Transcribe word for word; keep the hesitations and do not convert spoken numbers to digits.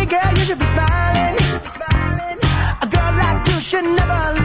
girl, you should be smiling. A girl like you should never